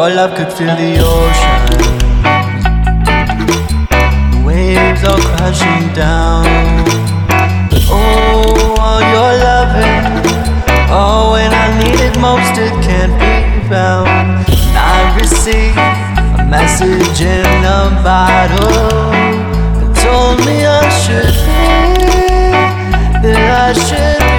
Your love could fill the ocean. The waves all crashing down. But oh, all your loving, oh, when I need it most, it can't be found. And I received a message in a bottle that told me I should be, that I should be.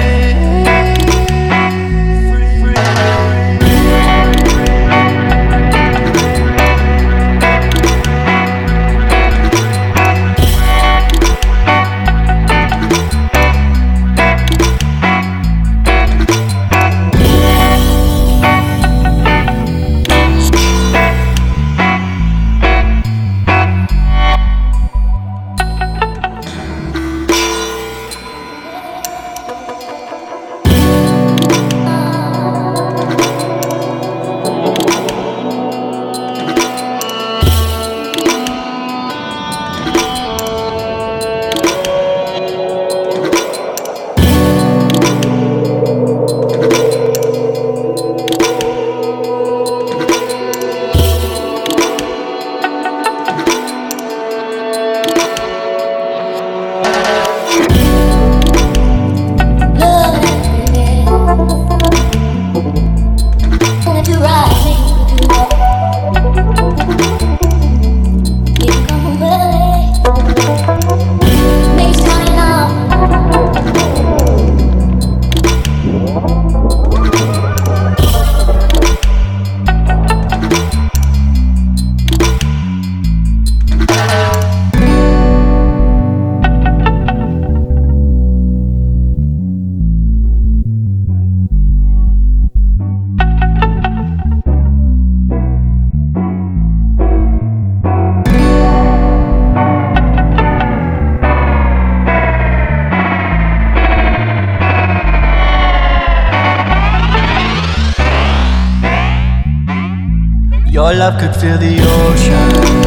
Your love could fill the ocean.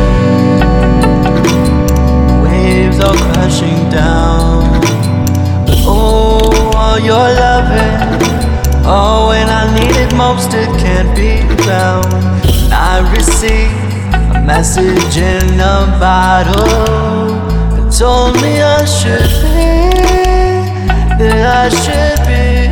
Waves all crashing down. But oh, all your loving, oh, when I need it most, it can't be found. And I received a message in a bottle that told me I should be, that I should be.